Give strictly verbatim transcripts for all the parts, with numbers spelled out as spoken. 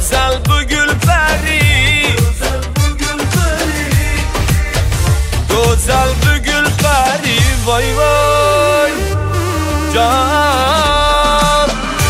Güzel bu Gülperi, güzel bu Gülperi, vay vay can.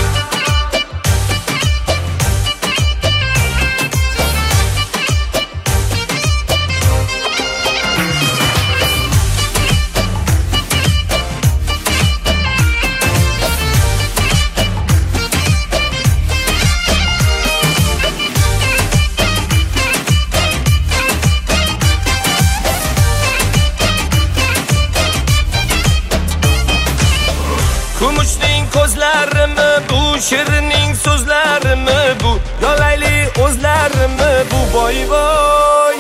Kumushning ko'zlarimi bu, shirinning so'zlarimi bu, yolayli o'zlarimi bu, voy voy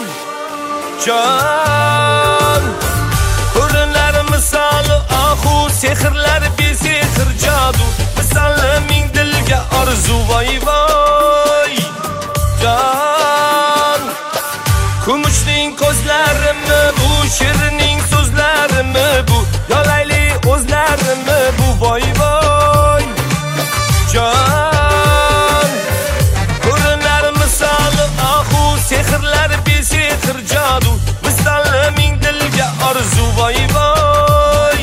jon. Ko'rinar misoli ahu, sehrlar besehr jadu, misoli ming dilga orzu, voy voy jon. Kumushning ko'zlarimi bu, shirinning so'zlarimi bu, yolayli o'zlarimi bu, voy voy jon. Ko'rinar misoli ahu, sehrlar besehr jadu, misoli ming dilga orzu, voy voy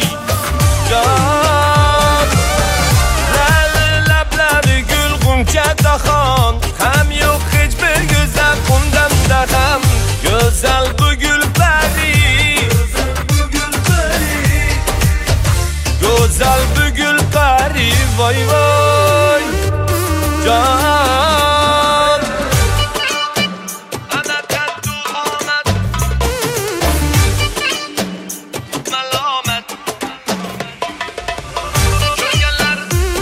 jon. Lali lablari gul g'uncha daxon, ham yo'q hech bir go'zal undanda ham. Güzel bu Gülperi, güzel bu Gülperi, vay vay can. Ana tatlı amat, malamet, çölgeler,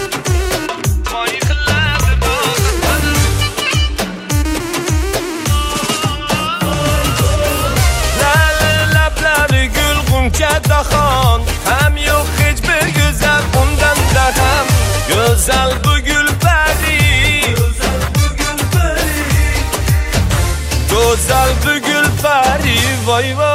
kayıklar dağıtır. Lali lablari gul g'uncha daxon, ham yo'q hech bir go'zal undan da ham. Güzel bu Gülperi, güzel bu Gülperi, vay vay